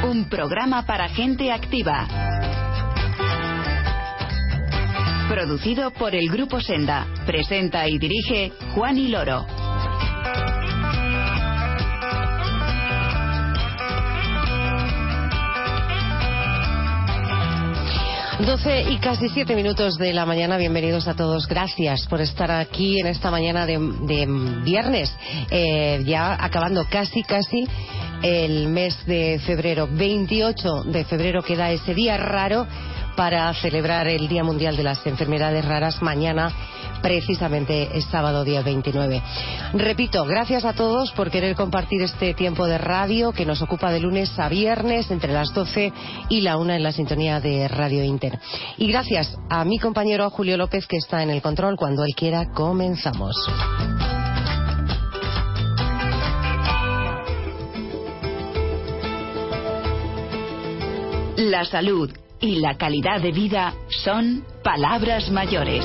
Un programa para gente activa. Producido por el Grupo Senda. Presenta y dirige Juan Loro. Doce y casi 7 minutos de la mañana. Bienvenidos a todos. Gracias por estar aquí en esta mañana de viernes. Ya acabando casi el mes de febrero. 28 de febrero queda ese día raro para celebrar el Día Mundial de las Enfermedades Raras. Mañana, precisamente, es sábado, día 29. Repito, gracias a todos por querer compartir este tiempo de radio que nos ocupa de lunes a viernes entre las 12 y la 1 en la sintonía de Radio Inter. Y gracias a mi compañero Julio López, que está en el control. Cuando él quiera, comenzamos. La salud y la calidad de vida son palabras mayores.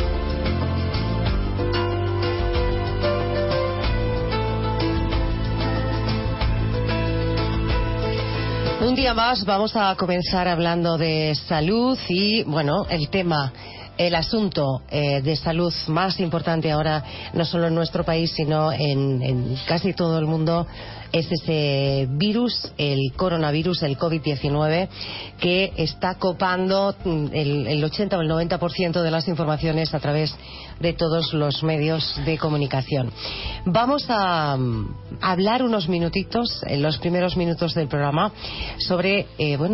Un día más vamos a comenzar hablando de salud y, bueno, el asunto de salud más importante ahora, no solo en nuestro país, sino en casi todo el mundo, es ese virus, el coronavirus, el COVID-19, que está copando el 80 o el 90% de las informaciones a través de todos los medios de comunicación. Vamos a hablar unos minutitos, en los primeros minutos del programa, sobre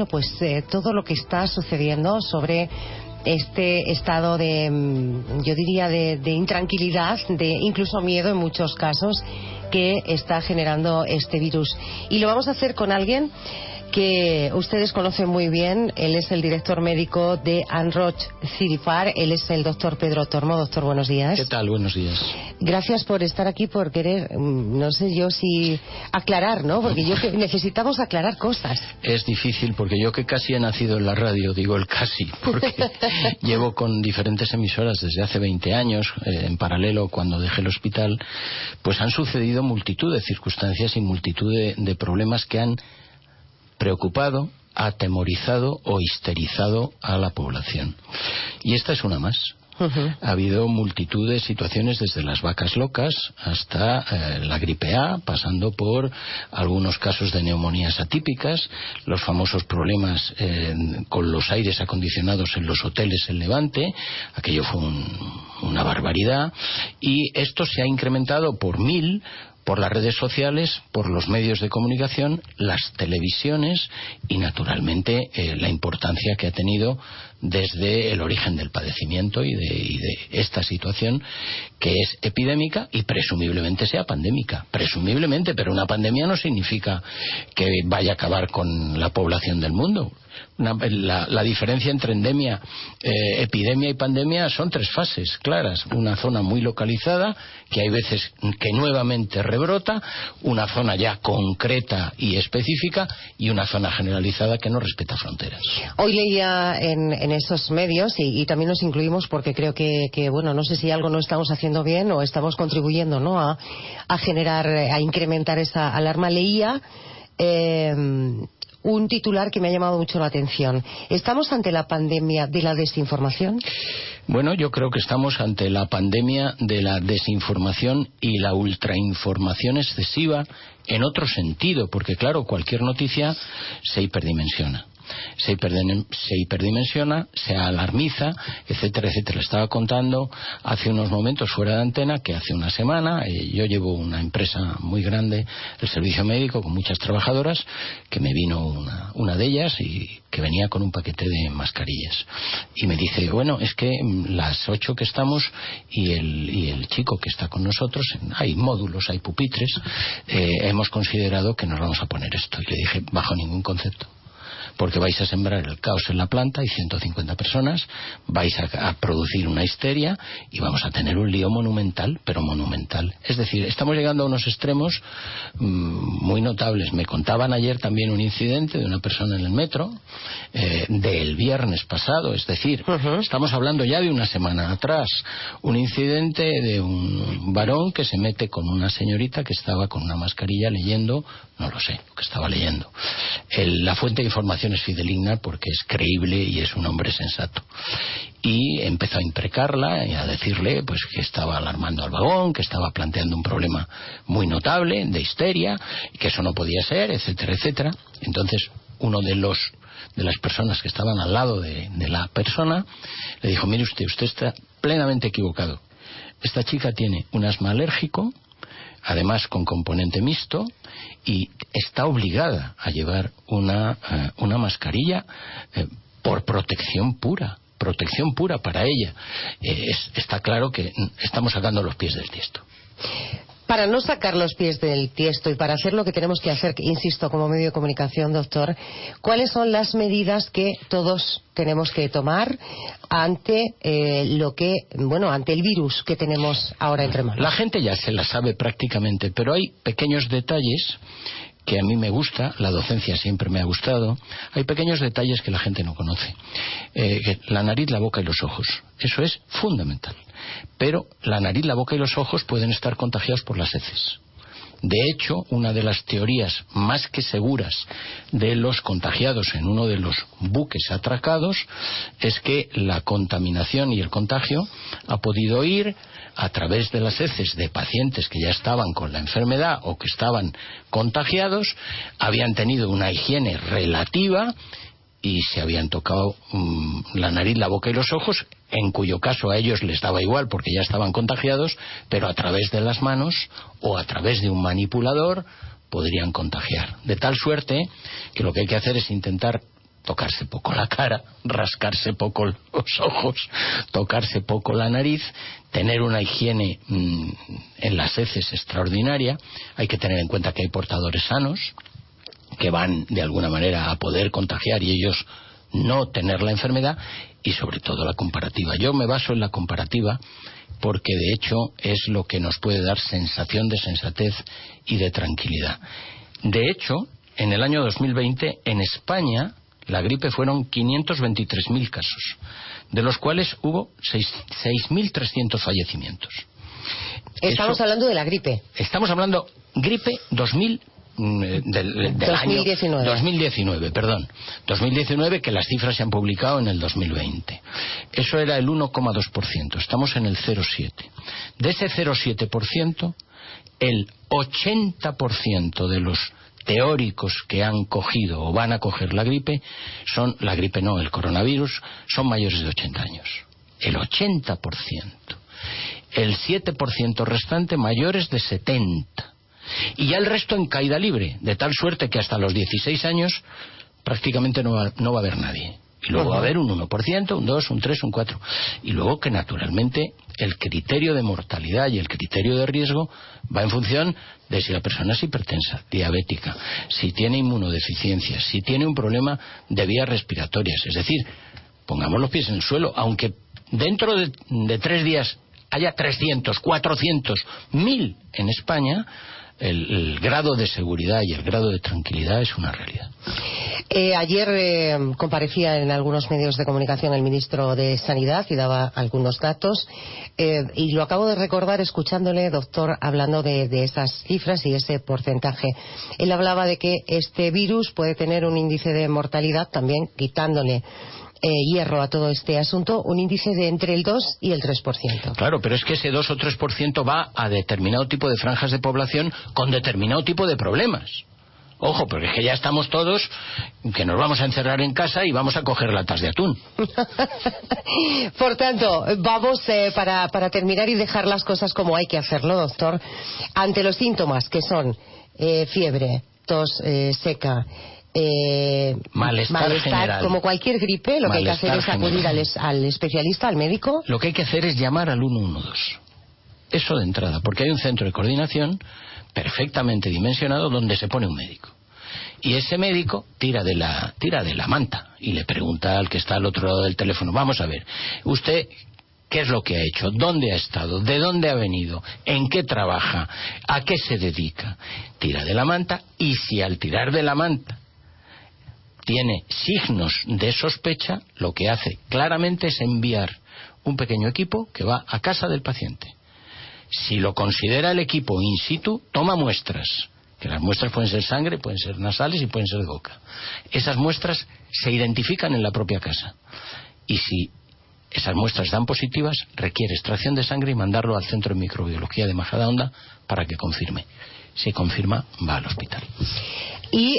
todo lo que está sucediendo, sobre este estado de, yo diría, de intranquilidad, de incluso miedo en muchos casos, que está generando este virus. Y lo vamos a hacer con alguien que ustedes conocen muy bien. Él es el director médico de ANROCH-CIRIFAR. Él es el doctor Pedro Tormo. Doctor, buenos días. ¿Qué tal? Buenos días. Gracias por estar aquí, por querer, no sé yo si aclarar, ¿no? Porque necesitamos aclarar cosas. Es difícil, porque yo que casi he nacido en la radio, digo el casi, porque llevo con diferentes emisoras desde hace 20 años, en paralelo, cuando dejé el hospital, pues han sucedido multitud de circunstancias y multitud de problemas que han preocupado, atemorizado o histerizado a la población. Y esta es una más. Ha habido multitud de situaciones, desde las vacas locas hasta la gripe A, pasando por algunos casos de neumonías atípicas, los famosos problemas con los aires acondicionados en los hoteles en Levante. Aquello fue una barbaridad, y esto se ha incrementado por 1000 por las redes sociales, por los medios de comunicación, las televisiones y, naturalmente, la importancia que ha tenido desde el origen del padecimiento y de esta situación, que es epidémica y presumiblemente sea pandémica. Presumiblemente, pero una pandemia no significa que vaya a acabar con la población del mundo. La diferencia entre endemia, epidemia y pandemia son 3 fases claras. Una zona muy localizada, que hay veces que nuevamente rebrota, una zona ya concreta y específica, y una zona generalizada que no respeta fronteras. Hoy leía en esos medios, y también nos incluimos porque creo que no sé si algo no estamos haciendo bien o estamos contribuyendo, ¿no?, a generar, a incrementar esa alarma. Leía un titular que me ha llamado mucho la atención. ¿Estamos ante la pandemia de la desinformación? Bueno, yo creo que estamos ante la pandemia de la desinformación y la ultrainformación excesiva, en otro sentido, porque claro, cualquier noticia se hiperdimensiona. Se hiperdimensiona, se alarmiza, etcétera, etcétera. Estaba contando hace unos momentos fuera de antena que hace una semana yo llevo una empresa muy grande, el servicio médico, con muchas trabajadoras, que me vino una de ellas y que venía con un paquete de mascarillas. Y me dice, bueno, es que las 8 que estamos y el chico que está con nosotros, hay módulos, hay pupitres, hemos considerado que nos vamos a poner esto. Y le dije, bajo ningún concepto. Porque vais a sembrar el caos en la planta, hay 150 personas, vais a producir una histeria y vamos a tener un lío monumental, pero monumental. Es decir, estamos llegando a unos extremos muy notables. Me contaban ayer también un incidente de una persona en el metro, del viernes pasado, es decir, estamos hablando ya de una semana atrás, un incidente de un varón que se mete con una señorita que estaba con una mascarilla leyendo, no lo sé, lo que estaba leyendo. La fuente de información es fidedigna porque es creíble y es un hombre sensato. Y empezó a imprecarla y a decirle pues que estaba alarmando al vagón, que estaba planteando un problema muy notable de histeria, y que eso no podía ser, etcétera, etcétera. Entonces uno de las personas que estaban al lado de la persona le dijo: mire usted está plenamente equivocado. Esta chica tiene un asma alérgico, además con componente mixto, y está obligada a llevar una mascarilla por protección pura para ella. Está claro que estamos sacando los pies del tiesto. Para no sacar los pies del tiesto y para hacer lo que tenemos que hacer, insisto, como medio de comunicación, doctor, ¿cuáles son las medidas que todos tenemos que tomar ante ante el virus que tenemos ahora entre manos? La gente ya se la sabe prácticamente, pero hay pequeños detalles que a mí me gusta, la docencia siempre me ha gustado. Hay pequeños detalles que la gente no conoce. La nariz, la boca y los ojos. Eso es fundamental. Pero la nariz, la boca y los ojos pueden estar contagiados por las heces. De hecho, una de las teorías más que seguras de los contagiados en uno de los buques atracados es que la contaminación y el contagio ha podido ir a través de las heces de pacientes que ya estaban con la enfermedad o que estaban contagiados, habían tenido una higiene relativa y se habían tocado la nariz, la boca y los ojos, en cuyo caso a ellos les daba igual porque ya estaban contagiados, pero a través de las manos o a través de un manipulador podrían contagiar. De tal suerte que lo que hay que hacer es intentar tocarse poco la cara, rascarse poco los ojos, tocarse poco la nariz, tener una higiene en las heces extraordinaria. Hay que tener en cuenta que hay portadores sanos que van de alguna manera a poder contagiar y ellos no tener la enfermedad, y sobre todo la comparativa. Yo me baso en la comparativa porque de hecho es lo que nos puede dar sensación de sensatez y de tranquilidad. De hecho, en el año 2020 en España la gripe fueron 523.000 casos, de los cuales hubo 6.300 fallecimientos. Estamos hablando de la gripe. Estamos hablando gripe 2019, 2019, que las cifras se han publicado en el 2020. Eso era el 1,2%, estamos en el 0,7%. De ese 0,7%, el 80% de los teóricos que han cogido o van a coger la gripe el coronavirus, son mayores de 80 años. El 80%. El 7% restante mayores de 70. Y ya el resto en caída libre, de tal suerte que hasta los 16 años prácticamente no va a haber nadie. Y luego va a haber un 1%, un 2%, un 3%, un 4%. Y luego que naturalmente el criterio de mortalidad y el criterio de riesgo va en función de si la persona es hipertensa, diabética, si tiene inmunodeficiencia, si tiene un problema de vías respiratorias. Es decir, pongamos los pies en el suelo, aunque dentro de 3 días haya 300, 400, 1000 en España, el grado de seguridad y el grado de tranquilidad es una realidad. Ayer comparecía en algunos medios de comunicación el ministro de Sanidad y daba algunos datos, y lo acabo de recordar escuchándole, doctor, hablando de esas cifras y ese porcentaje. Él hablaba de que este virus puede tener un índice de mortalidad, también quitándole hierro a todo este asunto, un índice de entre el 2 y el 3%. Claro, pero es que ese 2 o 3% va a determinado tipo de franjas de población con determinado tipo de problemas. Ojo, porque es que ya estamos todos que nos vamos a encerrar en casa y vamos a coger latas de atún. Por tanto, vamos para terminar y dejar las cosas como hay que hacerlo, doctor. Ante los síntomas que son fiebre, tos seca, malestar general, como cualquier gripe, lo que hay que hacer es acudir al especialista, al médico. Lo que hay que hacer es llamar al 112. Eso de entrada, porque hay un centro de coordinación perfectamente dimensionado donde se pone un médico. Y ese médico tira de la manta y le pregunta al que está al otro lado del teléfono: vamos a ver, usted, ¿qué es lo que ha hecho? ¿Dónde ha estado? ¿De dónde ha venido? ¿En qué trabaja? ¿A qué se dedica? Tira de la manta, y si al tirar de la manta tiene signos de sospecha, lo que hace claramente es enviar un pequeño equipo que va a casa del paciente. Si lo considera el equipo in situ, toma muestras que las muestras pueden ser sangre, pueden ser nasales y pueden ser de boca. Esas muestras se identifican en la propia casa. Y si esas muestras dan positivas, requiere extracción de sangre y mandarlo al Centro de Microbiología de Majadahonda para que confirme. Si confirma, va al hospital. Y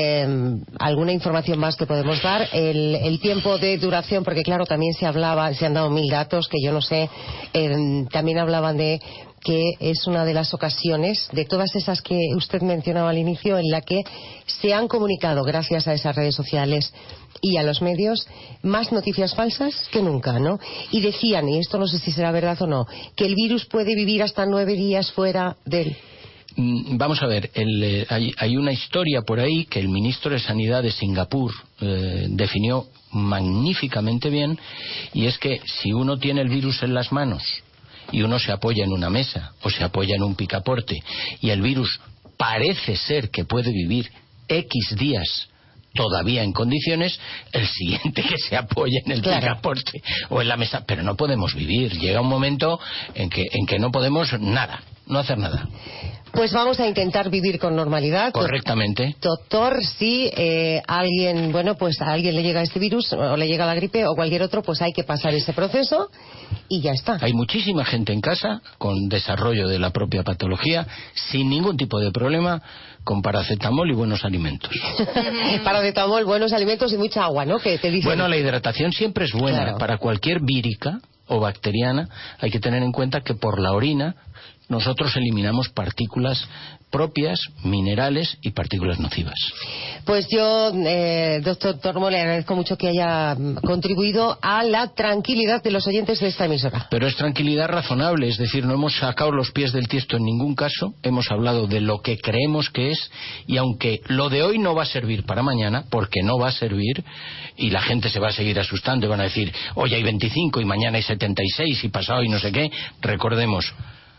alguna información más que podemos dar, el tiempo de duración, porque claro, también se han dado 1000 datos que yo no sé, también hablaban de que es una de las ocasiones, de todas esas que usted mencionaba al inicio, en la que se han comunicado, gracias a esas redes sociales y a los medios, más noticias falsas que nunca, ¿no? Y decían, y esto no sé si será verdad o no, que el virus puede vivir hasta 9 días fuera del... Vamos a ver, hay una historia por ahí que el ministro de Sanidad de Singapur definió magníficamente bien, y es que si uno tiene el virus en las manos y uno se apoya en una mesa o se apoya en un picaporte y el virus parece ser que puede vivir X días todavía en condiciones, el siguiente que se apoya en el picaporte o en la mesa, pero no podemos vivir. Llega un momento en que no podemos nada, no hacer nada. Pues vamos a intentar vivir con normalidad. Correctamente. Doctor, si a alguien le llega este virus o le llega la gripe o cualquier otro, pues hay que pasar ese proceso y ya está. Hay muchísima gente en casa con desarrollo de la propia patología sin ningún tipo de problema, con paracetamol y buenos alimentos. Paracetamol, buenos alimentos y mucha agua, ¿no? Que te dicen. Bueno, la hidratación siempre es buena. Claro. Para cualquier vírica o bacteriana hay que tener en cuenta que por la orina nosotros eliminamos partículas propias, minerales y partículas nocivas. Pues yo, doctor Tormo, le agradezco mucho que haya contribuido a la tranquilidad de los oyentes de esta emisora. Pero es tranquilidad razonable, es decir, no hemos sacado los pies del tiesto en ningún caso, hemos hablado de lo que creemos que es, y aunque lo de hoy no va a servir para mañana, porque no va a servir, y la gente se va a seguir asustando y van a decir, hoy hay 25 y mañana hay 76 y pasado y no sé qué, recordemos,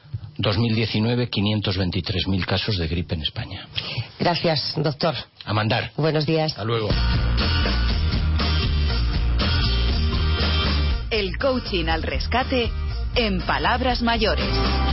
2019, 523.000 casos de gripe en España. Gracias, doctor. A mandar. Buenos días. Hasta luego. El coaching al rescate en palabras mayores.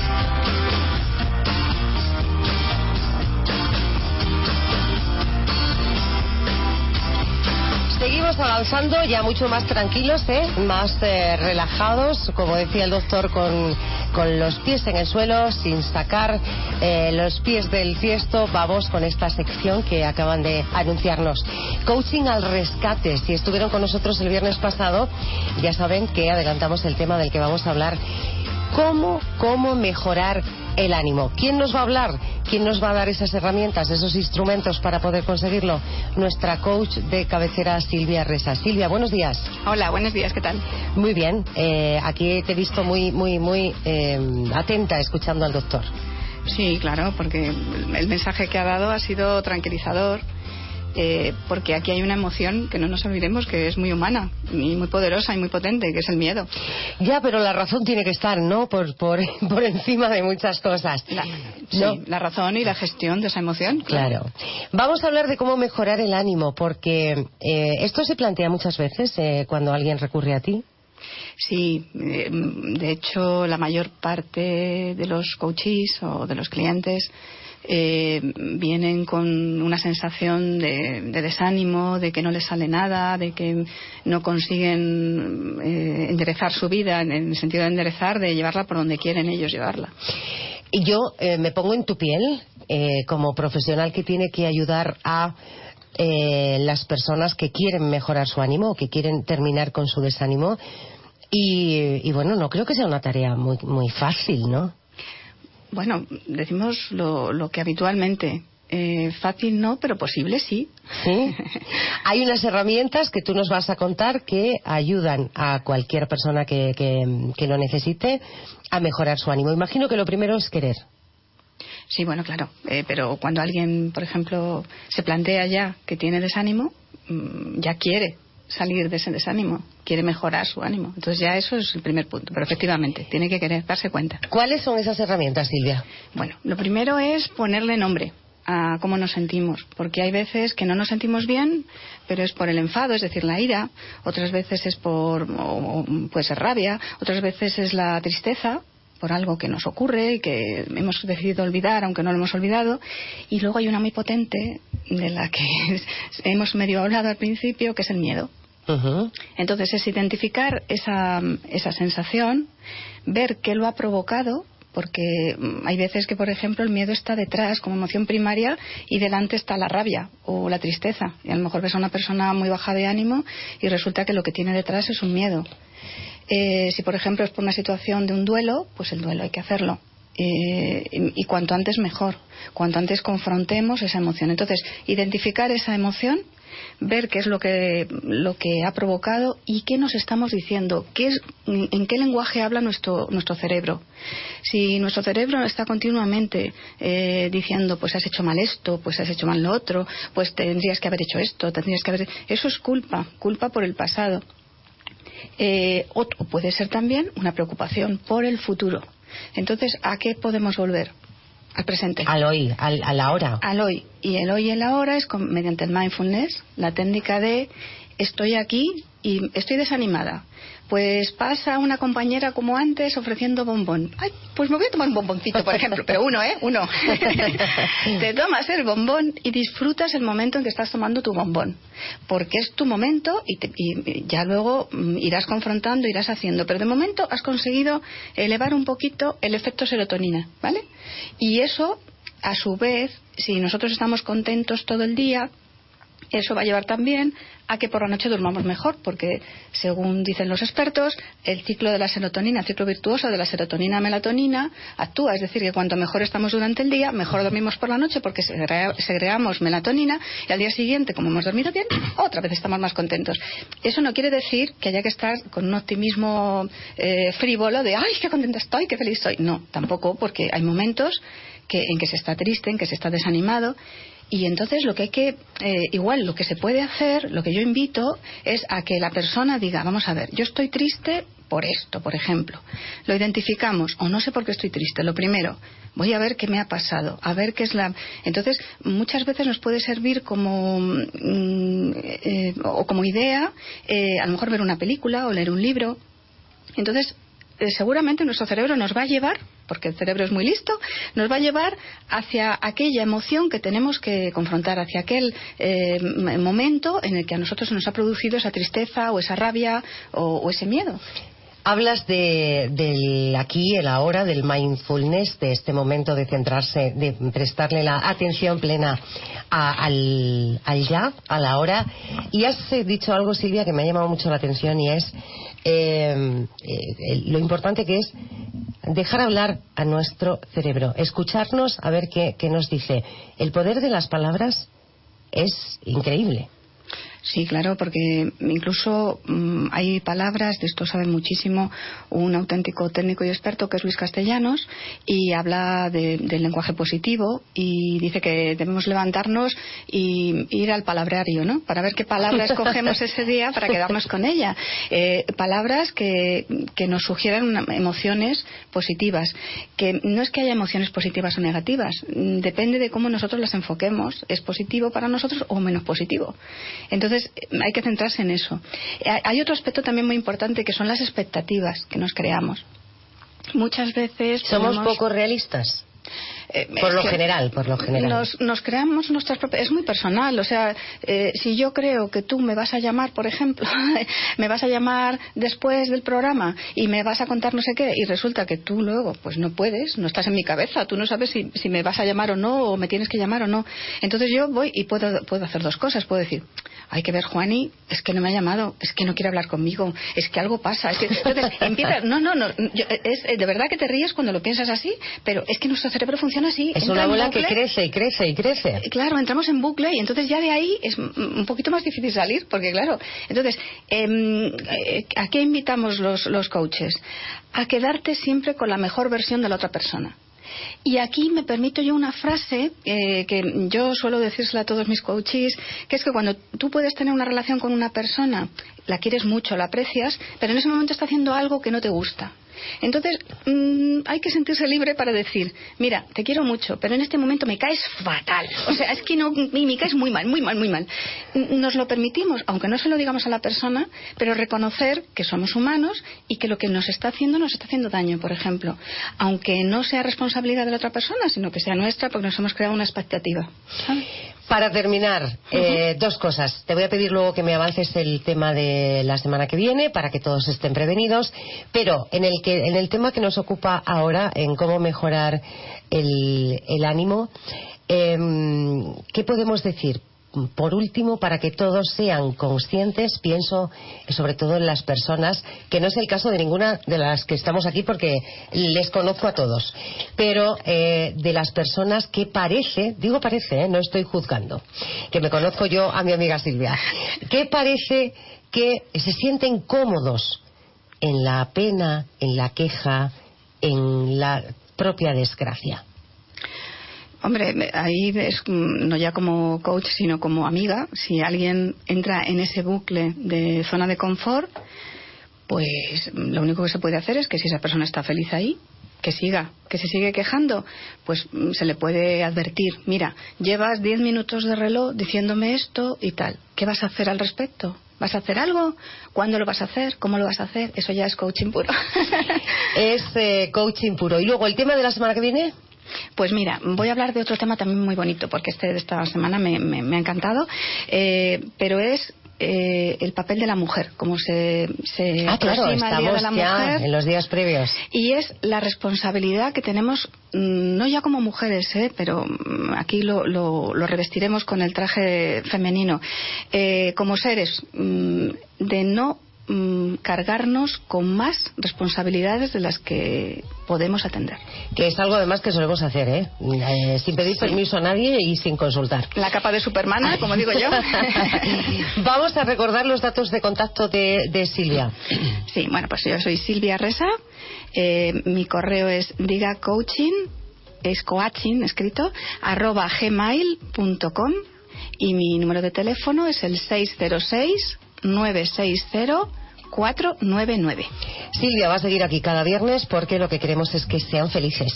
Seguimos avanzando ya mucho más tranquilos, más relajados, como decía el doctor, con los pies en el suelo, sin sacar los pies del tiesto. Vamos con esta sección que acaban de anunciarnos. Coaching al rescate. Si estuvieron con nosotros el viernes pasado, ya saben que adelantamos el tema del que vamos a hablar. ¿Cómo mejorar el ánimo? ¿Quién nos va a hablar? ¿Quién nos va a dar esas herramientas, esos instrumentos para poder conseguirlo? Nuestra coach de cabecera, Silvia Resa. Silvia, buenos días. Hola, buenos días, ¿qué tal? Muy bien. Aquí te he visto muy atenta escuchando al doctor. Sí, claro, porque el mensaje que ha dado ha sido tranquilizador. Porque aquí hay una emoción que no nos olvidemos que es muy humana y muy poderosa y muy potente, que es el miedo. Ya, pero la razón tiene que estar, ¿no? Por encima de muchas cosas. La razón y la gestión de esa emoción. Claro. Vamos a hablar de cómo mejorar el ánimo, porque esto se plantea muchas veces cuando alguien recurre a ti. Sí, de hecho la mayor parte de los coaches o de los clientes vienen con una sensación de desánimo, de que no les sale nada, de que no consiguen enderezar su vida, en el sentido de enderezar, de llevarla por donde quieren ellos llevarla. Y yo me pongo en tu piel como profesional que tiene que ayudar a las personas que quieren mejorar su ánimo o que quieren terminar con su desánimo, y bueno, no creo que sea una tarea muy fácil, ¿no? Bueno, decimos lo que habitualmente. Fácil no, pero posible sí. ¿Sí? Hay unas herramientas que tú nos vas a contar que ayudan a cualquier persona que lo necesite a mejorar su ánimo. Imagino que lo primero es querer. Sí, bueno, claro. Pero cuando alguien, por ejemplo, se plantea ya que tiene desánimo, ya quiere salir de ese desánimo, quiere mejorar su ánimo. Entonces ya eso es el primer punto, pero efectivamente tiene que querer darse cuenta. ¿Cuáles son esas herramientas, Silvia? Bueno, lo primero es ponerle nombre a cómo nos sentimos, porque hay veces que no nos sentimos bien, pero es por el enfado, es decir, la ira, otras veces es puede ser rabia, otras veces es la tristeza, por algo que nos ocurre y que hemos decidido olvidar, aunque no lo hemos olvidado. Y luego hay una muy potente, de la que hemos medio hablado al principio, que es el miedo. Uh-huh. Entonces es identificar esa sensación, ver qué lo ha provocado, porque hay veces que, por ejemplo, el miedo está detrás como emoción primaria y delante está la rabia o la tristeza. Y a lo mejor ves a una persona muy baja de ánimo y resulta que lo que tiene detrás es un miedo. Si, por ejemplo, es por una situación de un duelo, pues el duelo hay que hacerlo. Y cuanto antes mejor, cuanto antes confrontemos esa emoción. Entonces, identificar esa emoción, ver qué es lo que ha provocado y qué nos estamos diciendo, en qué lenguaje habla nuestro cerebro. Si nuestro cerebro está continuamente diciendo, pues has hecho mal esto, pues has hecho mal lo otro, pues tendrías que haber hecho esto, eso es culpa por el pasado. O puede ser también una preocupación por el futuro. Entonces, ¿a qué podemos volver? Al presente. Al hoy, a la hora. Al hoy. Y el hoy y la hora es mediante el mindfulness, la técnica de estoy aquí y estoy desanimada. Pues pasa una compañera como antes ofreciendo bombón. Ay, pues me voy a tomar un bomboncito, por ejemplo. Pero uno. Te tomas el bombón y disfrutas el momento en que estás tomando tu bombón. Porque es tu momento y ya luego irás confrontando, irás haciendo. Pero de momento has conseguido elevar un poquito el efecto serotonina, ¿vale? Y eso, a su vez, si nosotros estamos contentos todo el día, eso va a llevar también a que por la noche durmamos mejor, porque según dicen los expertos, el ciclo de la serotonina, el ciclo virtuoso de la serotonina-melatonina actúa, es decir, que cuanto mejor estamos durante el día, mejor dormimos por la noche porque segregamos melatonina y al día siguiente, como hemos dormido bien, otra vez estamos más contentos. Eso no quiere decir que haya que estar con un optimismo frívolo de ¡ay, qué contenta estoy, qué feliz soy! No, tampoco, porque hay momentos en que se está triste, en que se está desanimado. Y entonces lo que hay que, igual lo que se puede hacer, lo que yo invito es a que la persona diga, vamos a ver, yo estoy triste por esto, por ejemplo. Lo identificamos, o no sé por qué estoy triste. Lo primero, voy a ver qué me ha pasado, a ver qué es la... Entonces, muchas veces nos puede servir como o como idea, a lo mejor ver una película o leer un libro. Entonces, seguramente nuestro cerebro nos va a llevar, porque el cerebro es muy listo, nos va a llevar hacia aquella emoción que tenemos que confrontar, hacia aquel momento en el que a nosotros se nos ha producido esa tristeza o esa rabia o ese miedo. Hablas del aquí, el ahora, del mindfulness, de este momento de centrarse, de prestarle la atención plena al ya, a la hora. Y has dicho algo, Silvia, que me ha llamado mucho la atención, y es lo importante que es dejar hablar a nuestro cerebro, escucharnos a ver qué nos dice. El poder de las palabras es increíble. Sí, claro, porque incluso hay palabras, de esto sabe muchísimo un auténtico técnico y experto que es Luis Castellanos, y habla del lenguaje positivo y dice que debemos levantarnos y ir al palabrario, ¿no? Para ver qué palabra escogemos ese día para quedarnos con ella. Palabras que nos sugieran emociones positivas, que no es que haya emociones positivas o negativas, depende de cómo nosotros las enfoquemos, es positivo para nosotros o menos positivo. Entonces hay que centrarse en eso. Hay otro aspecto también muy importante, que son las expectativas que nos creamos. Muchas veces somos poco realistas. Por lo general. Nos creamos nuestras propias... Es muy personal, o sea, si yo creo que tú me vas a llamar, por ejemplo, me vas a llamar después del programa y me vas a contar no sé qué, y resulta que tú luego, pues no puedes, no estás en mi cabeza, tú no sabes si me vas a llamar o no, o me tienes que llamar o no. Entonces yo voy y puedo hacer dos cosas. Puedo decir, hay que ver, Juani, es que no me ha llamado, es que no quiere hablar conmigo, es que algo pasa. Es que... Entonces empieza, es de verdad que te ríes cuando lo piensas así, pero es que nuestro cerebro funciona así. Es una bola que crece y crece y crece. Claro, entramos en bucle y entonces ya de ahí es un poquito más difícil salir, porque claro, entonces, ¿a qué invitamos los coaches? A quedarte siempre con la mejor versión de la otra persona. Y aquí me permito yo una frase que yo suelo decírsela a todos mis coaches, que es que cuando tú puedes tener una relación con una persona, la quieres mucho, la aprecias, pero en ese momento está haciendo algo que no te gusta. Entonces, hay que sentirse libre para decir, mira, te quiero mucho, pero en este momento me caes fatal. O sea, es que no, me caes muy mal, muy mal, muy mal. Nos lo permitimos, aunque no se lo digamos a la persona, pero reconocer que somos humanos y que lo que nos está haciendo daño, por ejemplo. Aunque no sea responsabilidad de la otra persona, sino que sea nuestra, porque nos hemos creado una expectativa. ¿Sabes? Para terminar, dos cosas. Te voy a pedir luego que me avances el tema de la semana que viene para que todos estén prevenidos, pero en el tema que nos ocupa ahora, en cómo mejorar el ánimo, ¿qué podemos decir? Por último, para que todos sean conscientes, pienso sobre todo en las personas, que no es el caso de ninguna de las que estamos aquí porque les conozco a todos, pero de las personas que digo parece, no estoy juzgando, que me conozco yo a mi amiga Silvia, que parece que se sienten cómodos en la pena, en la queja, en la propia desgracia. Hombre, ahí es no ya como coach, sino como amiga. Si alguien entra en ese bucle de zona de confort, pues lo único que se puede hacer es que si esa persona está feliz ahí, que se sigue quejando, pues se le puede advertir, mira, llevas 10 minutos de reloj diciéndome esto y tal, ¿qué vas a hacer al respecto? ¿Vas a hacer algo? ¿Cuándo lo vas a hacer? ¿Cómo lo vas a hacer? Eso ya es coaching puro. Es coaching puro. ¿Y luego el tema de la semana que viene? Pues mira, voy a hablar de otro tema también muy bonito, porque de esta semana me ha encantado, pero es el papel de la mujer, como se aproxima el Día de la Mujer, en los días previos. Y es la responsabilidad que tenemos, no ya como mujeres, pero aquí lo revestiremos con el traje femenino, como seres, de no cargarnos con más responsabilidades de las que podemos atender. Que es algo además que solemos hacer, sin pedir permiso a nadie y sin consultar. La capa de Superman, como digo yo. Vamos a recordar los datos de contacto de Silvia. Sí, bueno, pues yo soy Silvia Resa, mi correo es digacoaching, es coaching escrito, @gmail.com, y mi número de teléfono es el 606-960-499. Silvia va a seguir aquí cada viernes porque lo que queremos es que sean felices.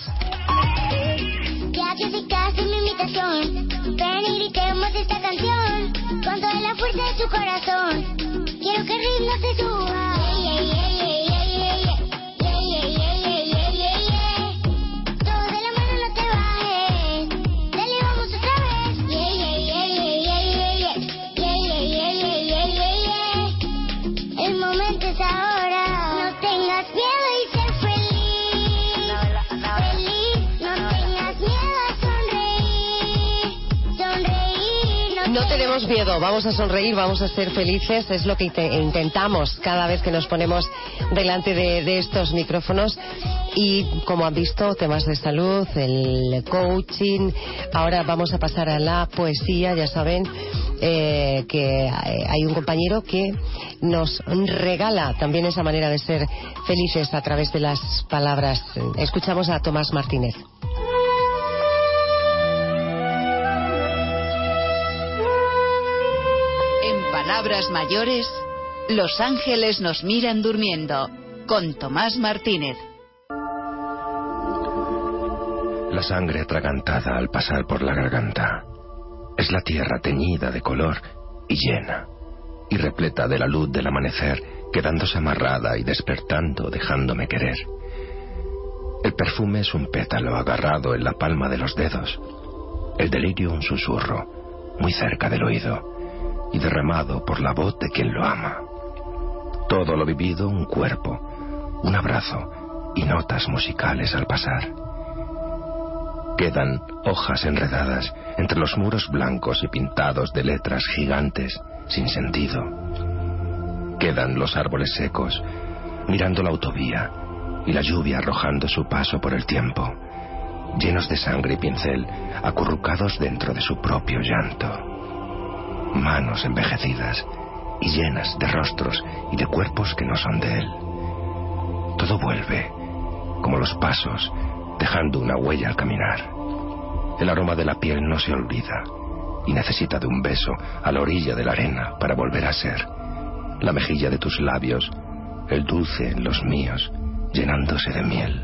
Ya que se casi mi imitación, ven y gritemos esta canción con toda la fuerza de su corazón. Quiero que el ritmo se suba. Todo de la mano, no te bajes. Dale, vamos otra vez. El momento es ahora. No tengas miedo y sé feliz. Feliz, no tengas miedo a sonreír. No tenemos miedo, vamos a sonreír, vamos a ser felices, es lo que intentamos cada vez que nos ponemos delante de estos micrófonos. Y como han visto, temas de salud, el coaching. Ahora vamos a pasar a la poesía. Ya saben que hay un compañero que nos regala también esa manera de ser felices a través de las palabras. Escuchamos a Tomás Martínez. En palabras mayores, los ángeles nos miran durmiendo, con Tomás Martínez. La sangre atragantada al pasar por la garganta. Es la tierra teñida de color y llena, y repleta de la luz del amanecer, quedándose amarrada y despertando, dejándome querer. El perfume es un pétalo agarrado en la palma de los dedos, el delirio un susurro, muy cerca del oído, y derramado por la voz de quien lo ama. Todo lo vivido un cuerpo, un abrazo y notas musicales al pasar. Quedan hojas enredadas entre los muros blancos y pintados de letras gigantes sin sentido. Quedan los árboles secos, mirando la autovía y la lluvia arrojando su paso por el tiempo, llenos de sangre y pincel, acurrucados dentro de su propio llanto. Manos envejecidas y llenas de rostros y de cuerpos que no son de él. Todo vuelve, como los pasos, dejando una huella al caminar. El aroma de la piel no se olvida y necesita de un beso a la orilla de la arena para volver a ser. La mejilla de tus labios, el dulce en los míos llenándose de miel.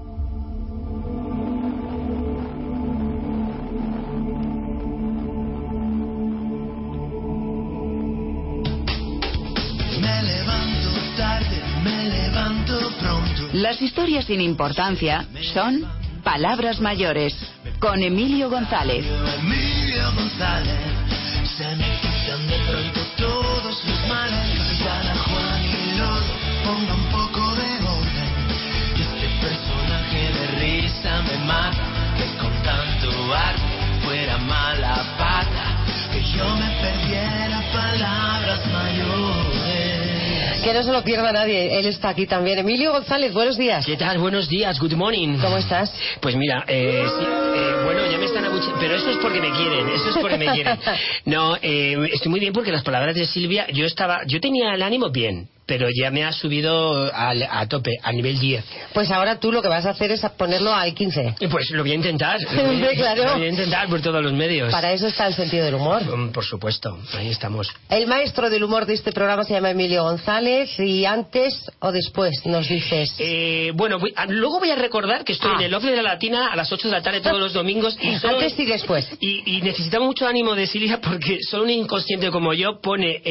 Me levanto tarde, me levanto pronto. Las historias sin importancia son palabras mayores, con Emilio González. Emilio González, se me quitan de pronto todos los males. Capitana Juan y Lodo, ponga un poco de orden. Y este personaje de risa me mata, que con tanto arte fuera mala pata, que yo me perdiera palabras mayores. Que no se lo pierda nadie, él está aquí también. Emilio González, buenos días. ¿Qué tal? Buenos días, good morning. ¿Cómo estás? Pues mira, sí, bueno, ya me están abucheando, pero eso es porque me quieren, No, estoy muy bien porque las palabras de Silvia, yo tenía el ánimo bien, pero ya me ha subido a tope, al nivel 10. Pues ahora tú lo que vas a hacer es ponerlo al 15. Pues lo voy a intentar. Claro. Lo voy a intentar por todos los medios. Para eso está el sentido del humor. Por supuesto, ahí estamos. El maestro del humor de este programa se llama Emilio González, y antes o después nos dices. Bueno, luego voy a recordar que estoy en el Office de la Latina a las 8 de la tarde todos los domingos. Antes y después. Y necesitamos mucho ánimo de Silvia porque solo un inconsciente como yo pone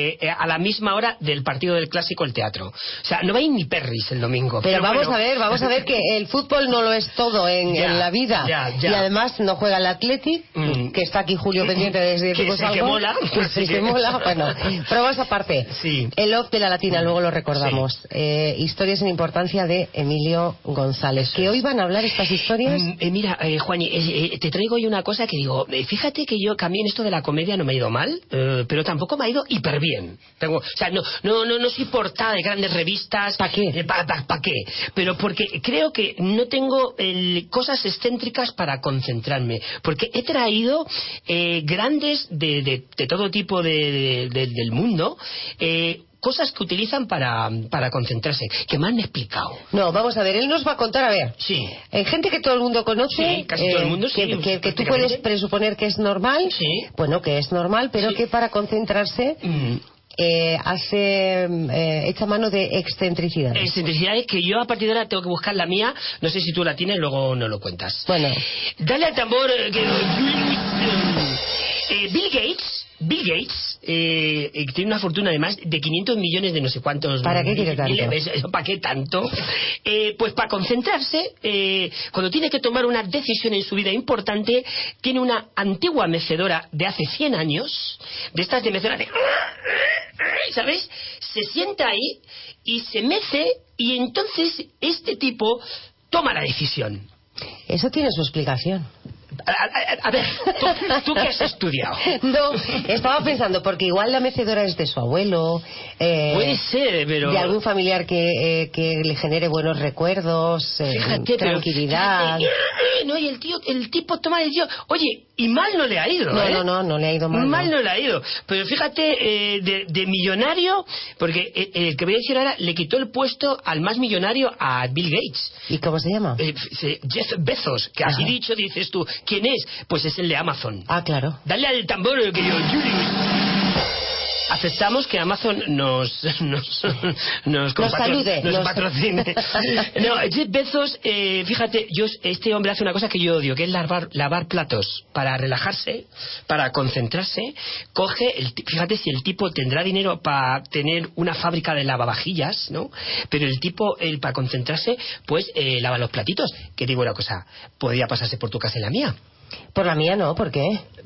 a la misma hora del partido del Clásico el teatro. O sea, no va a ir ni Perris el domingo. Pero vamos a ver que el fútbol no lo es todo en la vida. Ya. Y además no juega el Athletic, que está aquí Julio pendiente de decirnos algo. Que mola. Que mola. Bueno, pruebas aparte. Sí. El Off de la Latina, luego lo recordamos. Sí. Historias sin importancia de Emilio González. ¿Qué hoy van a hablar estas historias? Mira, Juani, te traigo yo una cosa que digo, fíjate que a mí en esto de la comedia no me ha ido mal, pero tampoco me ha ido hiper bien. O sea, no soy portada de grandes revistas. ¿Para qué? ¿Para qué? Pero porque creo que no tengo cosas excéntricas para concentrarme. Porque he traído grandes de todo tipo del mundo, cosas que utilizan para concentrarse, que me han explicado. No, vamos a ver, él nos va a contar, a ver. Sí. Gente que todo el mundo conoce. Sí, casi todo el mundo, sí. Que tú puedes presuponer que es normal. Sí. Bueno, que es normal, pero que para concentrarse... echa mano de excentricidades. Excentricidades que yo a partir de ahora tengo que buscar la mía. No sé si tú la tienes, luego no lo cuentas. Bueno. Dale al tambor. Bill Gates tiene una fortuna además de 500 millones de no sé cuántos. ¿Para qué quiere tanto? ¿Para qué tanto? Pues para concentrarse, cuando tiene que tomar una decisión en su vida importante, tiene una antigua mecedora de hace 100 años, de estas de mecedora de... ¿Sabes? Se sienta ahí y se mece, y entonces este tipo toma la decisión. Eso tiene su explicación. A ver, ¿tú qué has estudiado? No, estaba pensando, porque igual la mecedora es de su abuelo. Puede ser, pero... De algún familiar que le genere buenos recuerdos, fíjate, tranquilidad. No, y el tipo toma la decisión. Oye, y mal no le ha ido, No le ha ido mal. Mal no le ha ido. Pero fíjate, de millonario, porque el que voy a decir ahora le quitó el puesto al más millonario a Bill Gates. ¿Y cómo se llama? Jeff Bezos, que así dicho dices tú. ¿Quién es? Pues es el de Amazon. Ah, claro. Dale al tambor, querido Julius. Aceptamos que Amazon nos salude, nos patrocine. No, Jeff Bezos, fíjate, este hombre hace una cosa que yo odio, que es lavar platos. Para relajarse, para concentrarse, fíjate si el tipo tendrá dinero para tener una fábrica de lavavajillas, ¿no? Pero el tipo, para concentrarse, pues lava los platitos. Que digo una cosa, podría pasarse por tu casa y la mía. Por la mía no, ¿por qué?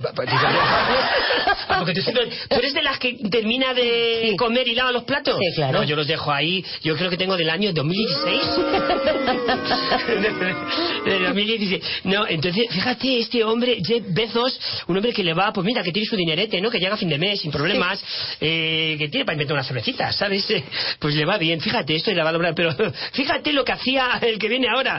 Porque tú eres de las que termina de comer y lava los platos. Sí, claro. No, yo los dejo ahí. Yo creo que tengo del año 2016. Del 2016. No, entonces, fíjate, este hombre, Jeff Bezos, un hombre que le va, pues mira, que tiene su dinerete, ¿no? Que llega a fin de mes sin problemas, que tiene para inventar unas cervecitas, ¿sabes? Pues le va bien. Fíjate, esto y la va a lograr. Pero fíjate lo que hacía el que viene ahora.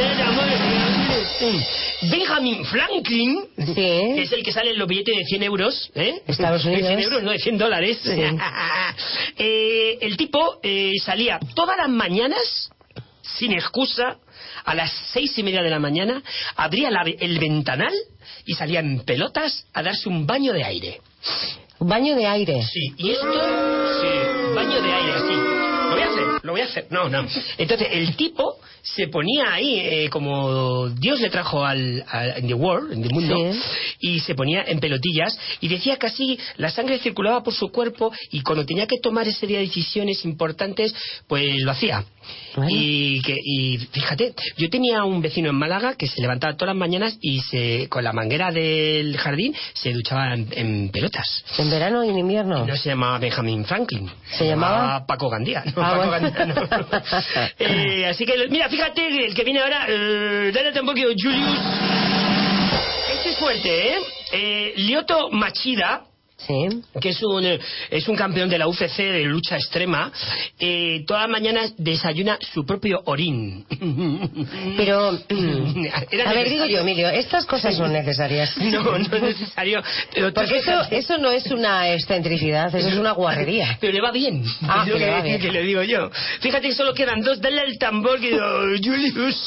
Benjamin Franklin, es el que sale en los billetes de 100 euros, Estados Unidos. De 100 euros, no, de $100. Sí. El tipo salía todas las mañanas, sin excusa, a las 6:30 de la mañana, abría el ventanal y salía en pelotas a darse un baño de aire. ¿Baño de aire? Sí, y esto, sí, baño de aire, así. Lo voy a lo voy a hacer. No. Entonces, el tipo se ponía ahí, como Dios le trajo en the mundo, sí. Y se ponía en pelotillas, y decía que así la sangre circulaba por su cuerpo, y cuando tenía que tomar esa serie de decisiones importantes, pues lo hacía. Bueno. Y fíjate, yo tenía un vecino en Málaga que se levantaba todas las mañanas y con la manguera del jardín se duchaba en pelotas. ¿En verano y en invierno? No se llamaba Benjamin Franklin. ¿Se llamaba? Paco Gandía. Gandía, no. Así que, mira, fíjate, el que viene ahora, dale un poquito, Julius. Este es fuerte, Lyoto Machida. Sí. Que es un campeón de la UFC de lucha extrema. Todas las mañanas desayuna su propio orín. Pero a ver, digo yo, Emilio, estas cosas son necesarias. No es necesario. Porque eso no es una excentricidad, eso es una guarrería. Pero le va bien. Es lo que le digo yo. Fíjate que solo quedan 2. Dale al tambor, que Julius.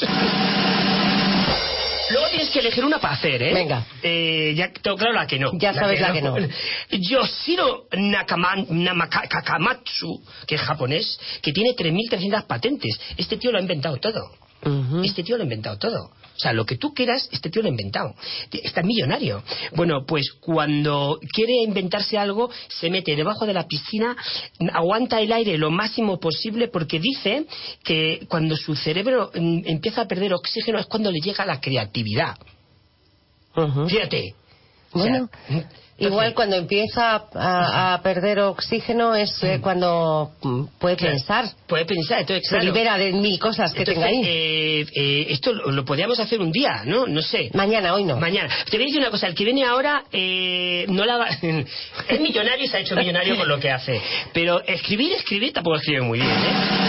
Luego tienes que elegir una para hacer, ¿eh? Venga. Ya tengo claro la que no. Ya sabes la que no. Yoshiro Nakamatsu, que es japonés, que tiene 3.300 patentes. Este tío lo ha inventado todo. Este tío lo ha inventado todo. O sea, lo que tú quieras, este tío lo ha inventado. Está millonario. Bueno, pues cuando quiere inventarse algo, se mete debajo de la piscina, aguanta el aire lo máximo posible, porque dice que cuando su cerebro empieza a perder oxígeno es cuando le llega la creatividad. Fíjate. Bueno, o sea, igual cuando empieza a perder oxígeno es cuando puede pensar. Puede pensar, entonces claro, se libera de 1000 cosas que tenga ahí. Esto lo podríamos hacer un día, ¿no? No sé. Mañana, hoy no. Mañana. Te voy a decir una cosa, el que viene ahora no la va... es millonario y se ha hecho millonario con lo que hace. Pero escribir tampoco escribe muy bien,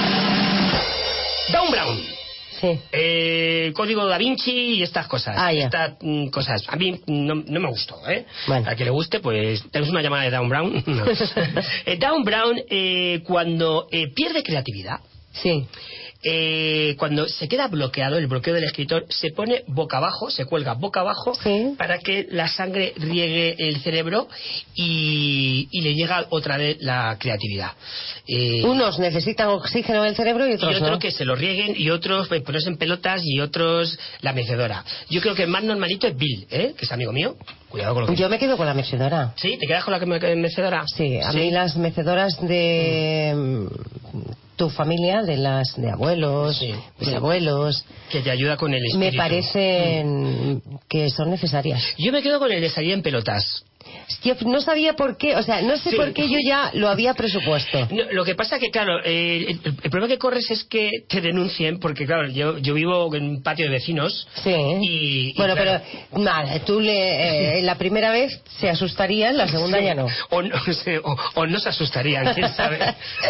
Dan Brown. Sí. Código Da Vinci y estas cosas. Estas cosas. A mí no me gustó, Bueno. A que le guste, pues tenemos una llamada de Dan Brown. No. Dan Brown, cuando pierde creatividad. Sí. Cuando se queda bloqueado, el bloqueo del escritor, se pone boca abajo, se cuelga boca abajo, sí, para que la sangre riegue el cerebro y le llega otra vez la creatividad. Unos necesitan oxígeno en el cerebro y otros no. Que se lo rieguen, y otros ponerse en pelotas, y otros la mecedora. Yo creo que el más normalito es Bill, que es amigo mío. Cuidado con lo que... Yo me quedo con la mecedora. ¿Sí? ¿Te quedas con la mecedora? Sí, a mí las mecedoras de... tu familia, de abuelos, bisabuelos, que te ayuda con el espíritu, me parecen que son necesarias. Yo me quedo con el de salir en pelotas. Yo no sabía por qué, o sea, no sé por qué yo ya lo había presupuesto. No, lo que pasa que, claro, el problema que corres es que te denuncien, porque, claro, yo vivo en un patio de vecinos. Sí. Y bueno, claro, pero nada, tú la primera vez se asustarían, la segunda ya no. O no se asustarían, quién sabe.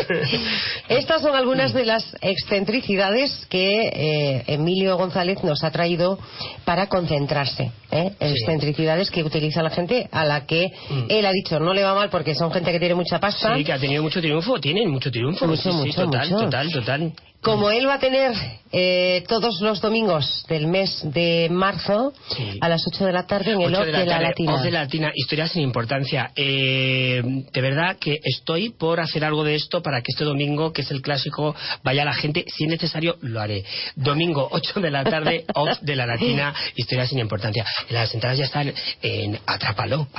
Estas son algunas de las excentricidades que Emilio González nos ha traído para concentrarse. Excentricidades que utiliza la gente, a la que él ha dicho no le va mal porque son gente que tiene mucha pasta. Sí, que ha tenido mucho triunfo, tienen mucho triunfo. Mucho. Total. Como él va a tener todos los domingos del mes de marzo, a las 8 de la tarde en el Oz de la Latina. Oz de la Latina, historia sin importancia. De verdad que estoy por hacer algo de esto para que este domingo, que es el clásico, vaya la gente. Si es necesario, lo haré. Domingo, 8 de la tarde, Oz de la Latina, historia sin importancia. Las entradas ya están en Atrápalo.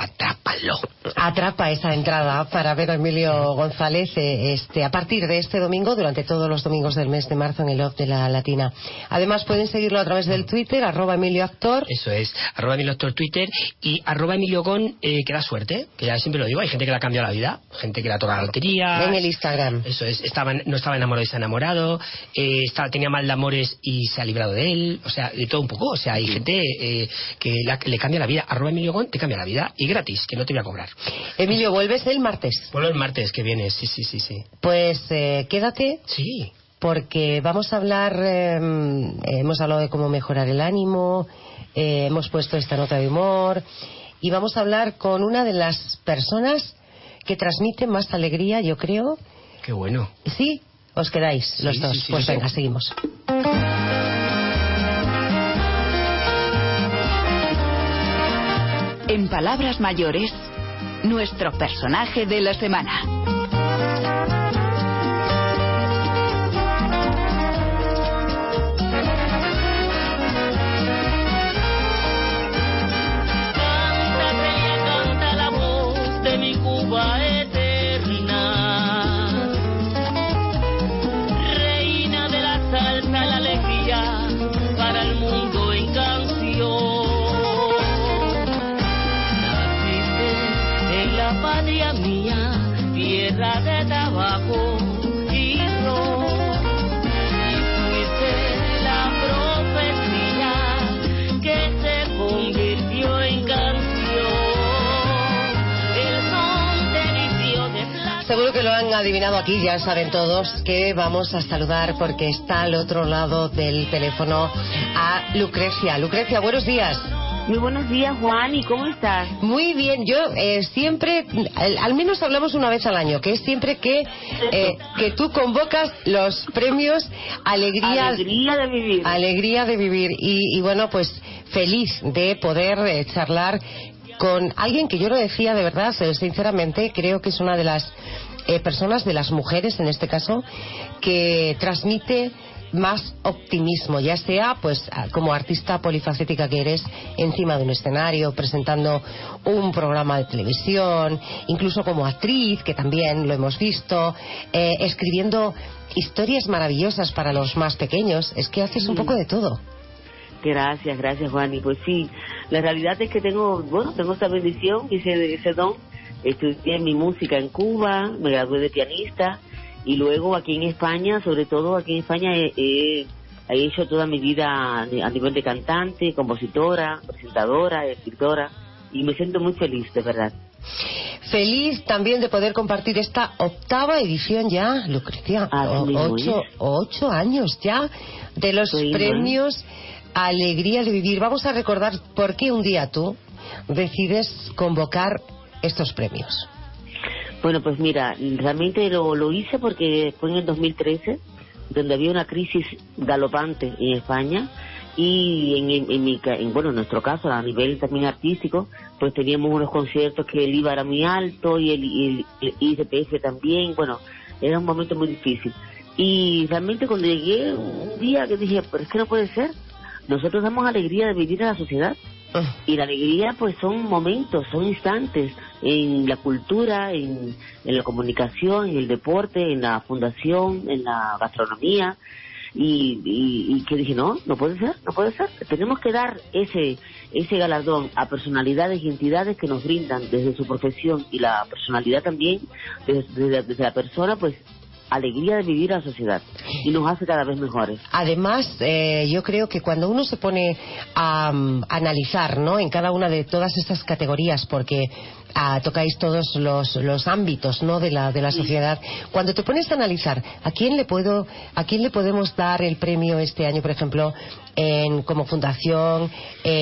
Atrapa esa entrada para ver a Emilio González a partir de este domingo, durante todos los domingos del mes de marzo en el Oz de la Latina. Además pueden seguirlo a través del Twitter, @EmilioActor. Eso es, @EmilioActor Twitter, y @EmilioGon, que da suerte, que ya siempre lo digo, hay gente que le ha cambiado la vida, gente que le ha tocado la lotería. En el Instagram. Eso es, no estaba enamorado y se ha enamorado, tenía mal de amores y se ha librado de él, o sea, de todo un poco, o sea, hay gente que le cambia la vida. @EmilioGon te cambia la vida, y gratis, que no te voy a cobrar. Emilio, ¿vuelves el martes? Vuelvo el martes que viene, sí. Pues quédate. Sí. Porque vamos a hablar, hemos hablado de cómo mejorar el ánimo, hemos puesto esta nota de humor, y vamos a hablar con una de las personas que transmite más alegría, yo creo. Qué bueno. ¿Sí? ¿Os quedáis los dos? Pues venga, seguimos. En palabras mayores, nuestro personaje de la semana. tierra de tabaco y ron. Y fuiste la profecía que se convirtió en canción. El son te vistió de plata. Seguro que lo han adivinado aquí, ya saben todos que vamos a saludar porque está al otro lado del teléfono a Lucrecia. Lucrecia, buenos días. Muy buenos días, Juan, ¿y cómo estás? Muy bien, yo siempre, al menos hablamos una vez al año, que es siempre que tú convocas los premios Alegría de Vivir. Alegría de Vivir. Y bueno, pues feliz de poder charlar con alguien que yo lo decía de verdad, sinceramente, creo que es una de las personas, de las mujeres en este caso, que transmite más optimismo, ya sea pues como artista polifacética que eres, encima de un escenario, presentando un programa de televisión, incluso como actriz, que también lo hemos visto, escribiendo historias maravillosas para los más pequeños. Es que haces un poco de todo. Gracias, Juan. Y pues sí, la realidad es que tengo esta bendición, ese don. Estudié mi música en Cuba, me gradué de pianista. Y luego aquí en España, sobre todo aquí en España, he hecho toda mi vida a nivel de cantante, compositora, presentadora, escritora, y me siento muy feliz, de verdad. Feliz también de poder compartir esta 8ª edición ya, Lucrecia, 8 años ya de los premios Alegría de Vivir. Vamos a recordar por qué un día tú decides convocar estos premios. Bueno, pues mira, realmente lo hice porque fue en el 2013, donde había una crisis galopante en España, y en nuestro caso, a nivel también artístico, pues teníamos unos conciertos que el IVA era muy alto y el ICPF también. Bueno, era un momento muy difícil. Y realmente cuando llegué un día que dije, pero es que no puede ser, nosotros damos alegría de vivir a la sociedad. Y la alegría pues son momentos, son instantes en la cultura, en la comunicación, en el deporte, en la fundación, en la gastronomía, y que dije, no puede ser, tenemos que dar ese galardón a personalidades y entidades que nos brindan desde su profesión y la personalidad también, desde la persona, pues alegría de vivir a la sociedad, y nos hace cada vez mejores. Además, yo creo que cuando uno se pone a analizar, ¿no?, en cada una de todas estas categorías, porque tocáis todos los ámbitos, ¿no?, de la sociedad, cuando te pones a analizar a quién le podemos dar el premio este año, por ejemplo, como fundación,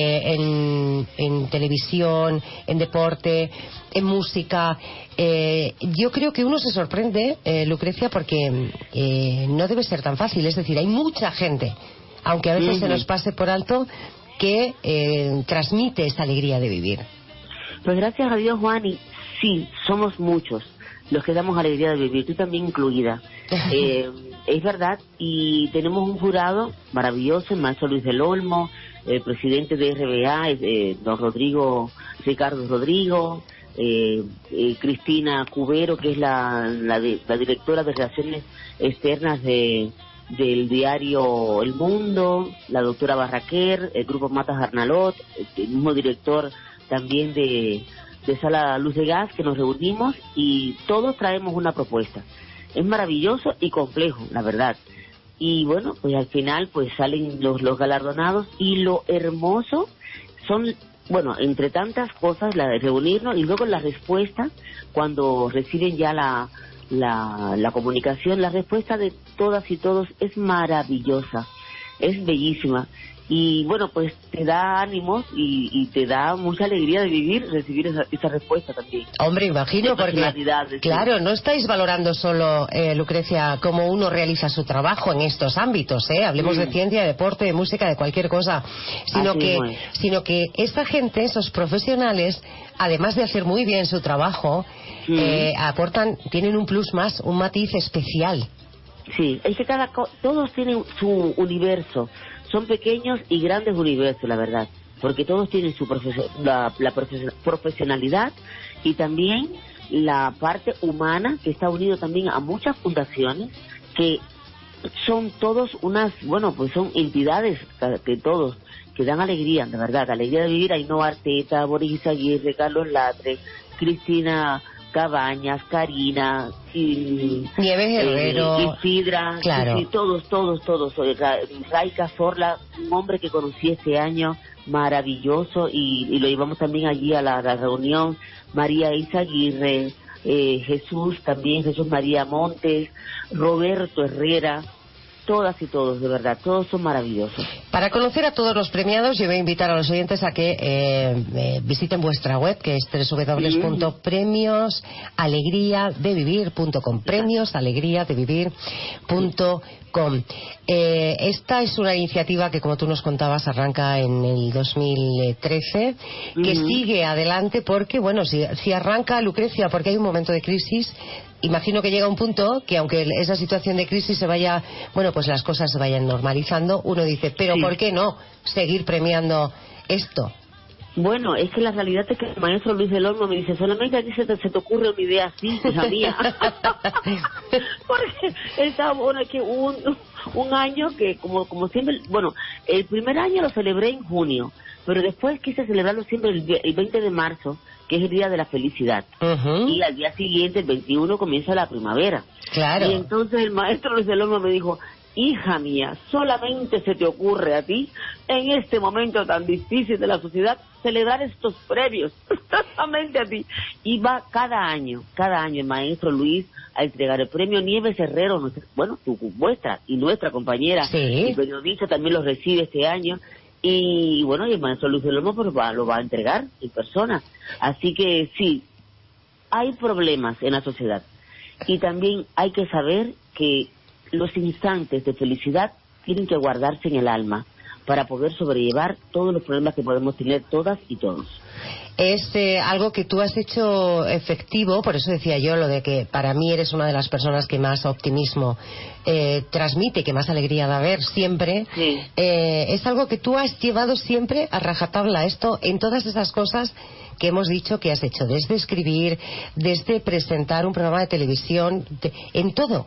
en televisión, en deporte, en música, yo creo que uno se sorprende, Lucrecia, porque no debe ser tan fácil. Es decir, hay mucha gente, aunque a veces se nos pase por alto, que transmite esa alegría de vivir. Pues gracias a Dios, Juan, y sí, somos muchos los que damos alegría de vivir, tú también incluida. Es verdad, y tenemos un jurado maravilloso, el maestro Luis del Olmo, el presidente de RBA, don Ricardo Rodrigo, Cristina Cubero, que es la directora de Relaciones Externas del diario El Mundo, la doctora Barraquer, el grupo Matas Arnalot, el mismo director también de Sala Luz de Gas, que nos reunimos y todos traemos una propuesta. Es maravilloso y complejo, la verdad. Y bueno, pues al final pues salen los galardonados, y lo hermoso son, bueno, entre tantas cosas, la de reunirnos y luego la respuesta, cuando reciben ya la comunicación, la respuesta de todas y todos es maravillosa, es bellísima. Y bueno, pues te da ánimos y te da mucha alegría de vivir, recibir esa respuesta también. Hombre, imagino, porque claro, no estáis valorando solo, Lucrecia, cómo uno realiza su trabajo en estos ámbitos, hablemos de ciencia, de deporte, de música, de cualquier cosa, sino que esta gente, esos profesionales, además de hacer muy bien su trabajo, tienen un plus más, un matiz especial. Sí, es que todos tienen su universo. Son pequeños y grandes universos, la verdad, porque todos tienen su profesionalidad, y también la parte humana, que está unido también a muchas fundaciones, que son todos son entidades que dan alegría, de verdad, alegría de vivir. Ainhoa Arteta, Boris Aguirre, Carlos Latre, Cristina Cabañas, Karina, Nieves Herrero, Isidra, claro. sí, todos. Raica Forla, un hombre que conocí este año, maravilloso, y lo llevamos también allí a la reunión. María Izaguirre, Jesús María Montes, Roberto Herrera, todas y todos, de verdad, todos son maravillosos. Para conocer a todos los premiados, yo voy a invitar a los oyentes a que visiten vuestra web, que es www.premiosalegriadevivir.com. Premiosalegriadevivir.com. Esta es una iniciativa que, como tú nos contabas, arranca en el 2013, que sigue adelante porque, bueno, si arranca, Lucrecia, porque hay un momento de crisis, imagino que llega un punto que, aunque esa situación de crisis se vaya, bueno, pues las cosas se vayan normalizando, uno dice, pero ¿por qué no seguir premiando esto? Bueno, es que la realidad es que el maestro Luis del Olmo me dice, solamente a ti se te ocurre una idea así, hija mía. Porque estaba, bueno, que un año que, como siempre, bueno, el primer año lo celebré en junio, pero después quise celebrarlo siempre el 20 de marzo, que es el Día de la Felicidad. Y al día siguiente, el 21, comienza la primavera. Claro. Y entonces el maestro Luis del Olmo me dijo, hija mía, solamente se te ocurre a ti, en este momento tan difícil de la sociedad, celebrar estos premios, solamente a ti. Y va cada año el maestro Luis a entregar el premio. Nieves Herrero, vuestra y nuestra compañera y periodista, también lo recibe este año. Y bueno, y el maestro Luis del Olmo lo va a entregar en persona. Así que sí, hay problemas en la sociedad. Y también hay que saber que los instantes de felicidad tienen que guardarse en el alma para poder sobrellevar todos los problemas que podemos tener todas y todos. Es algo que tú has hecho efectivo, por eso decía yo lo de que para mí eres una de las personas que más optimismo transmite, que más alegría da ver siempre. Sí. Es algo que tú has llevado siempre a rajatabla, esto en todas esas cosas que hemos dicho que has hecho, desde escribir, desde presentar un programa de televisión, en todo.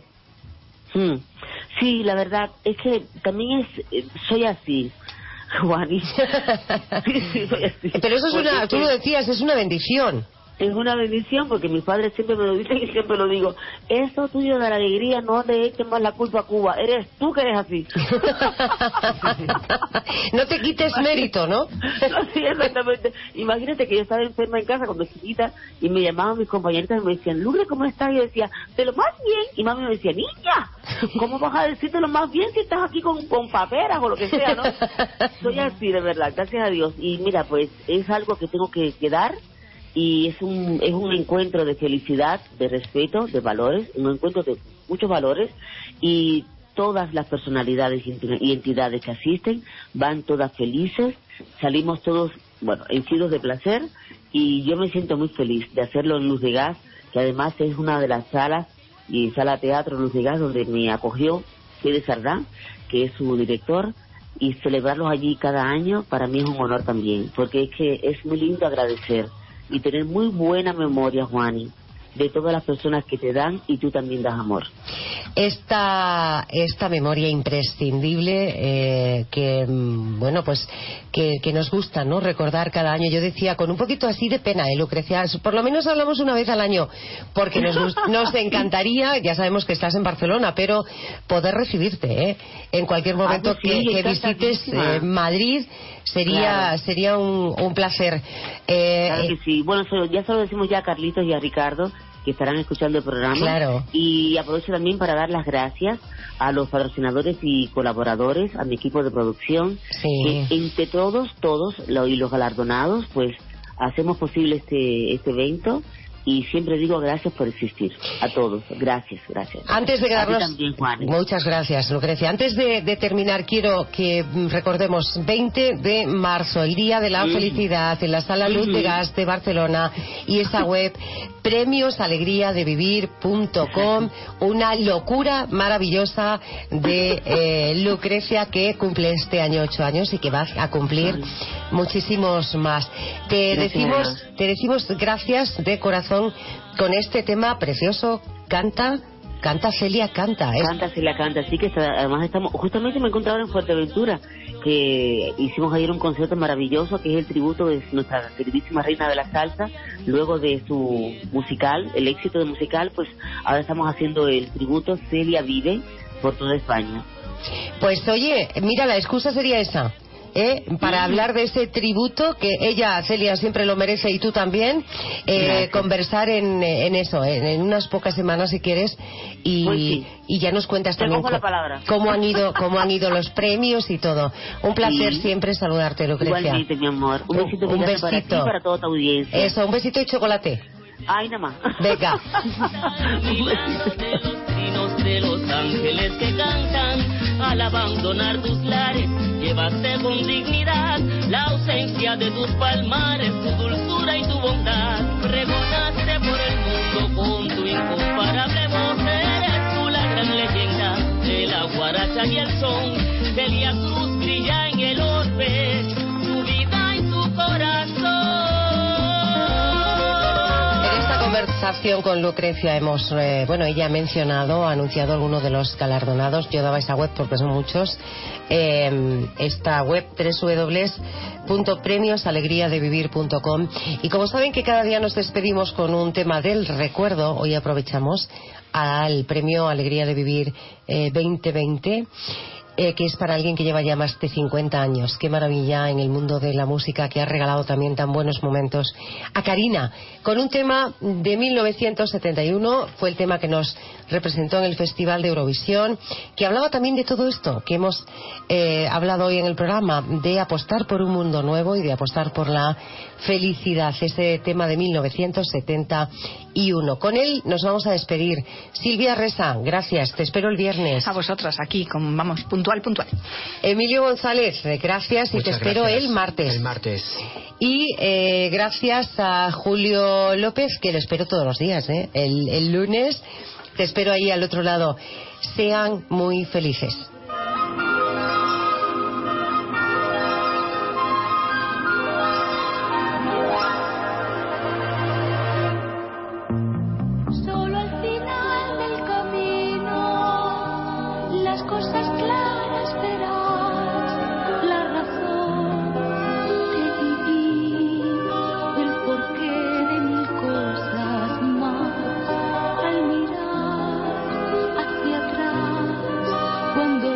Sí, la verdad es que también soy así, Juani. Sí, soy así. Pero eso es tú lo decías, es una bendición. Es una bendición porque mis padres siempre me lo dicen y siempre lo digo. Eso tuyo de la alegría, no le eches más la culpa a Cuba. Eres tú que eres así. No te quites mérito, ¿no? Sí, exactamente. Imagínate que yo estaba enferma en casa cuando chiquita y me llamaban mis compañeritas y me decían, Lourdes, ¿cómo estás? Y yo decía, de lo más bien. Y mami me decía, niña, ¿cómo vas a decirte lo más bien si estás aquí con paperas o lo que sea, no? Soy así, de verdad, gracias a Dios. Y mira, pues es algo que tengo que dar. Y es un encuentro de felicidad, de respeto, de valores, un encuentro de muchos valores, y todas las personalidades y entidades que asisten van todas felices, salimos todos, henchidos de placer, y yo me siento muy feliz de hacerlo en Luz de Gas, que además es una de las salas, y sala teatro Luz de Gas, donde me acogió Fede Sardá, que es su director, y celebrarlos allí cada año para mí es un honor también, porque es que es muy lindo agradecer y tener muy buena memoria, Juani, de todas las personas que te dan y tú también das amor. Esta memoria imprescindible que nos gusta, ¿no?, recordar cada año. Yo decía con un poquito así de pena, Lucrecia, por lo menos hablamos una vez al año, porque nos encantaría, ya sabemos que estás en Barcelona, pero poder recibirte en cualquier momento que visites Madrid. Sería un placer. Claro que sí. Bueno, ya se lo decimos ya a Carlitos y a Ricardo, que estarán escuchando el programa. Claro. Y aprovecho también para dar las gracias a los patrocinadores y colaboradores, a mi equipo de producción. Sí. Entre todos y los galardonados, pues hacemos posible este evento. Y siempre digo gracias por existir. A todos. Gracias. Antes de quedarnos... también, Juan. Muchas gracias, Lucrecia. Antes de terminar, quiero que recordemos 20 de marzo, el Día de la Felicidad, en la Sala Luz de Gas de Barcelona, y esa web, premiosalegriadevivir.com, una locura maravillosa de Lucrecia, que cumple este año 8 años y que va a cumplir muchísimos más. Te decimos gracias de corazón con este tema precioso. Canta canta Celia Canta. Canta Celia Canta, así que además justamente me encontraba en Fuerteventura, que hicimos ayer un concierto maravilloso, que es el tributo de nuestra queridísima reina de la salsa, luego de su musical, el éxito de musical, pues ahora estamos haciendo el tributo Celia Vive por toda España. Pues oye, mira, la excusa sería esa, para hablar de ese tributo que ella, Celia, siempre lo merece y tú también, conversar en eso, en unas pocas semanas si quieres, y, pues sí. Y ya nos cuentas Te también cojo la palabra. cómo han ido los premios y todo. Un placer siempre saludarte, Lucrecia. Igualmente, mi amor. Un besito, un besito para ti y para toda tu audiencia. Eso, un besito y chocolate. Ay, nada más. Venga. De los ángeles que cantan al abandonar tus lares, llevaste con dignidad la ausencia de tus palmares, tu dulzura y tu bondad. Rebotaste por el mundo con tu incomparable voz, eres tú la gran leyenda de la guaracha y el son. Celia Cruz brilla en el orbe, tu vida y tu corazón. Conversación con Lucrecia hemos, ella ha anunciado algunos de los galardonados. Yo daba esa web porque son muchos. Esta web www.premiosalegriadevivir.com. Y como saben que cada día nos despedimos con un tema del recuerdo, hoy aprovechamos al premio Alegría de Vivir 2020. Que es para alguien que lleva ya más de 50 años. Qué maravilla en el mundo de la música, que ha regalado también tan buenos momentos a Karina, con un tema de 1971, fue el tema que nos representó en el Festival de Eurovisión, que hablaba también de todo esto que hemos hablado hoy en el programa, de apostar por un mundo nuevo y de apostar por la felicidad. Ese tema de 1971. Con él nos vamos a despedir. Silvia Resa, gracias, te espero el viernes. A vosotras, aquí, puntual. Emilio González, gracias. Muchas y te espero gracias. el martes. El martes. Y gracias a Julio López, que lo espero todos los días, el lunes. Te espero ahí al otro lado. Sean muy felices. Solo al final del camino las cosas claras verás, la razón de vivir, el porqué de mil cosas más. Al mirar hacia atrás, cuando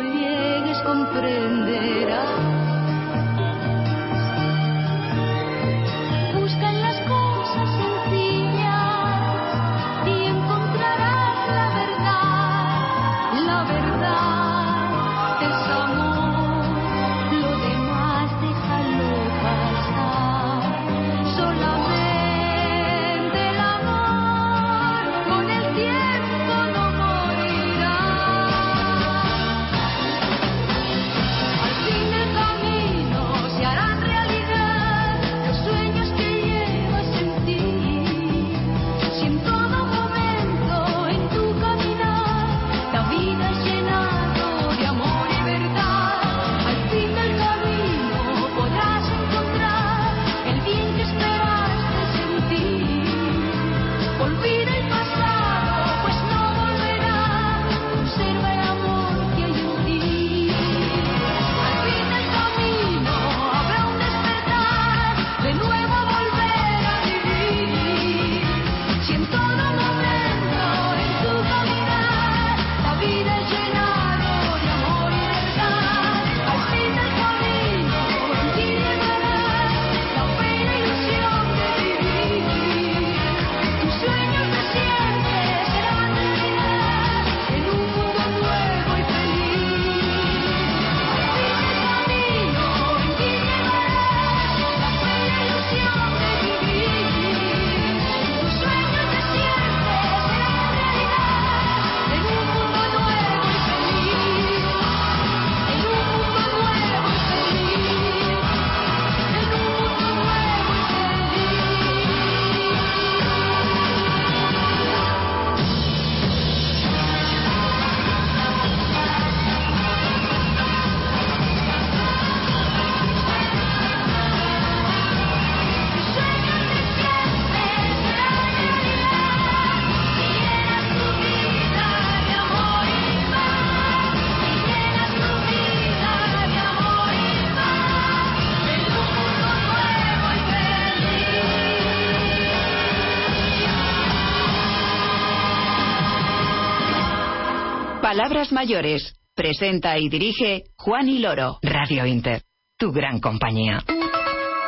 Palabras mayores. Presenta y dirige Juan y Loro. Radio Inter, tu gran compañía.